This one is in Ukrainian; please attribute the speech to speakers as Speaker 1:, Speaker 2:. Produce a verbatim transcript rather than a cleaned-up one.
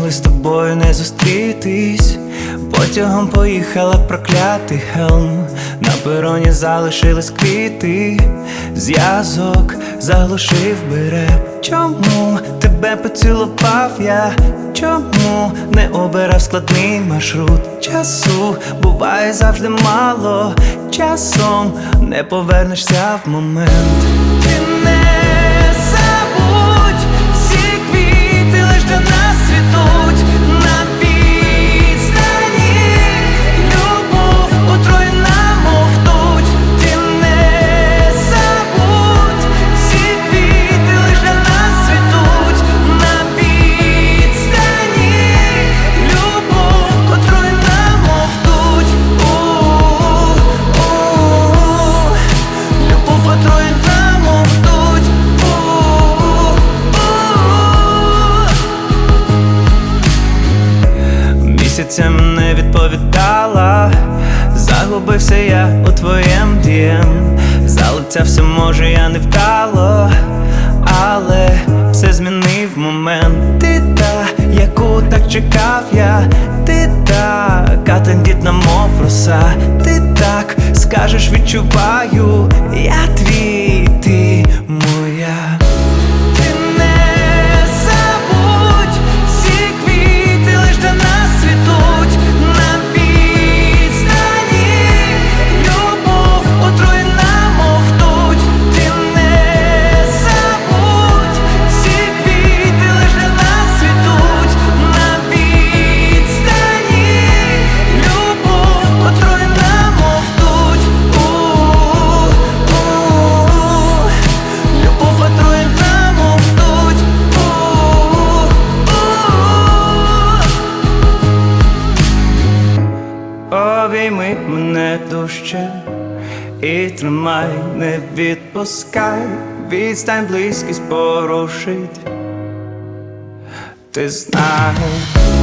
Speaker 1: Хотіли з тобою не зустрітись, потягом поїхала проклятий Хелм. На пероні залишились квіти, зв'язок заглушив би реп. Чому тебе поцілував я? Чому не обирав складний маршрут? Часу буває завжди мало, часом не повернешся в момент. Ти не забудь, всі квіти лиш для нас цвітуть на відстані. Любов отруєна, мов ртуть. Ти не забудь, всі квіти лиш для нас цвітуть на відстані. Любов отруєна, мов ртуть. У-у-у. Любов отруєна, мов ртуть. Місяця не відповідала, загубився я у твоєм дієм. Залицявся, може, я не вдало, але все змінив момент. Ти та, яку так чекав я, ти така тендітна, мов роса. Ти так скажеш, відчуваю, я твій, ти моя. Ти не забудь, всі квіти лиш для нас цвітуть на відстані. Любов отруєна, мов ртуть. Ти не забудь, всі квіти лиш для нас цвітуть на відстані. Любов отруєна, мов ртуть. У-у-у. Любов отруєна, мов ртуть. Обійми мене дужче і тримай, не відпускай. Відстань, близькість порушить, ти знаєш.